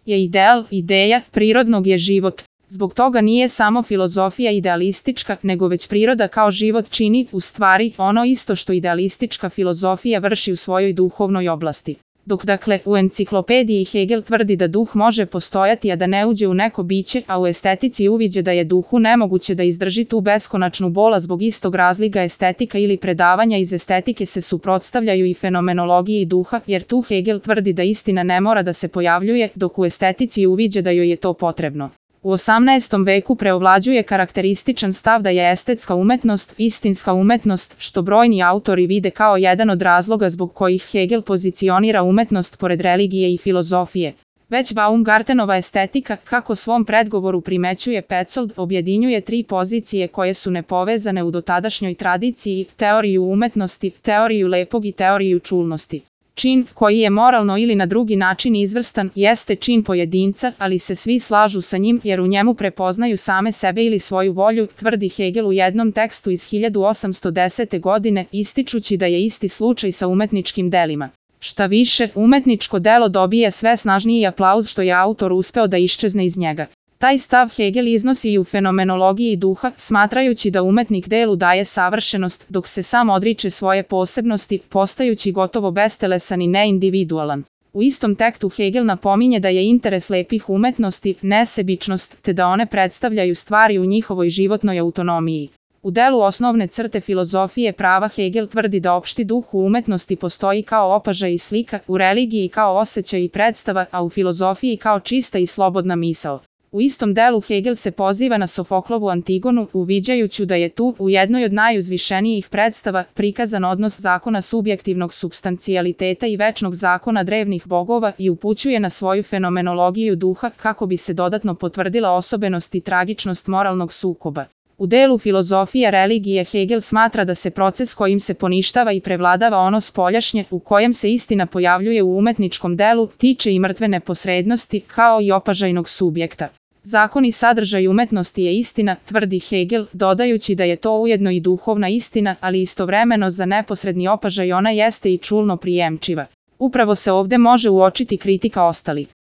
je ideal, ideja, prirodnog je život. Zbog toga nije samo filozofija idealistička, nego već priroda kao život čini, u stvari, ono isto što idealistička filozofija vrši u svojoj duhovnoj oblasti. Dok dakle, u enciklopediji Hegel tvrdi da duh može postojati a da ne uđe u neko biće, a u estetici uviđe da je duhu nemoguće da izdrži tu beskonačnu bola zbog istog razliga estetika ili predavanja iz estetike se suprotstavljaju i fenomenologiji duha, jer tu Hegel tvrdi da istina ne mora da se pojavljuje, dok u estetici uviđe da joj je to potrebno. U 18. veku preovlađuje karakterističan stav da je estetska umetnost istinska umetnost, što brojni autori vide kao jedan od razloga zbog kojih Hegel pozicionira umetnost pored religije i filozofije. Već Baumgartenova estetika, kako svom predgovoru primećuje Petzold, objedinjuje tri pozicije koje su nepovezane u dotadašnjoj tradiciji: teoriju umetnosti, teoriju lepog i teoriju čulnosti. Čin, koji je moralno ili na drugi način izvrstan, jeste čin pojedinca, ali se svi slažu sa njim jer u njemu prepoznaju same sebe ili svoju volju, tvrdi Hegel u jednom tekstu iz 1810. godine, ističući da je isti slučaj sa umetničkim delima. Šta više, umetničko delo dobije sve snažniji aplauz što je autor uspeo da iščezne iz njega. Taj stav Hegel iznosi i u fenomenologiji duha, smatrajući da umetnik delu daje savršenost, dok se sam odriče svoje posebnosti, postajući gotovo bestelesan i neindividualan. U istom tekstu Hegel napominje da je interes lepih umetnosti nesebičnost, te da one predstavljaju stvari u njihovoj životnoj autonomiji. U delu Osnovne crte filozofije prava Hegel tvrdi da opšti duh u umetnosti postoji kao opažaj i slika, u religiji kao osjećaj i predstava, a u filozofiji kao čista i slobodna misao. U istom delu Hegel se poziva na Sofoklovu Antigonu, uviđajući da je tu, u jednoj od najuzvišenijih predstava, prikazan odnos zakona subjektivnog supstancijaliteta i večnog zakona drevnih bogova i upućuje na svoju fenomenologiju duha kako bi se dodatno potvrdila osobenost i tragičnost moralnog sukoba. U delu filozofije religije Hegel smatra da se proces kojim se poništava i prevladava ono spoljašnje, u kojem se istina pojavljuje u umetničkom delu, tiče i mrtve neposrednosti, kao i opažajnog subjekta. Zakon i sadržaj umetnosti je istina, tvrdi Hegel, dodajući da je to ujedno i duhovna istina, ali istovremeno za neposredni opažaj ona jeste i čulno prijemčiva. Upravo se ovde može uočiti kritika ostalih.